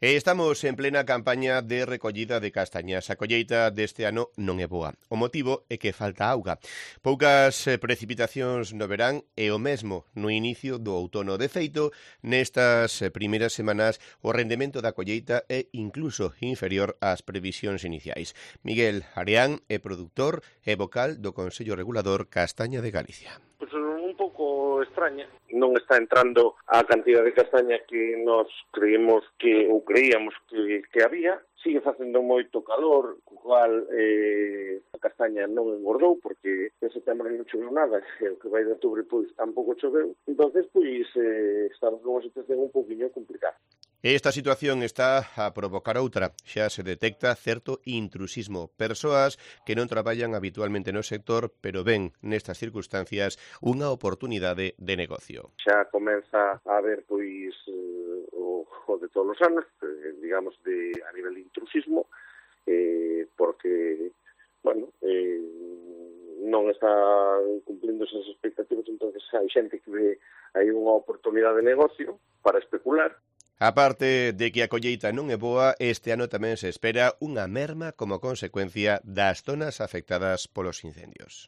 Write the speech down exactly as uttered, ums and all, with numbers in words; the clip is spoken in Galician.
E estamos en plena campaña de recollida de castañas. A colleita deste ano non é boa. O motivo é que falta auga. Poucas precipitacións no verán e o mesmo no inicio do outono. De feito, nestas primeiras semanas o rendemento da colleita é incluso inferior ás previsións iniciais. Miguel Areán é produtor e vocal do Consello Regulador Castaña de Galicia. Pois un pouco extraña. Non está entrando a cantidad de castaña que nos creemos que ou creíamos que, que había. Sigue facendo moito calor, co cual eh, a castaña non engordou porque en setembro non choveu nada, e o que vai de outubro pois tampouco choveu. Entonces pois eh, estamos nunha situación un pouquinho complicada. Esta situación está a provocar outra. Xa se detecta certo intrusismo. Persoas que non traballan habitualmente no sector, pero ven nestas circunstancias unha oportunidade de negocio. Xa comeza a haber pois o, o de todos os anos, eh, digamos, de a nivel de intrusismo, eh, porque, bueno, eh, non está cumplindo esas expectativas, entonces hai xente que ve aí unha oportunidade de negocio para especular. A parte de que a colleita non é boa, este ano tamén se espera unha merma como consecuencia das zonas afectadas polos incendios.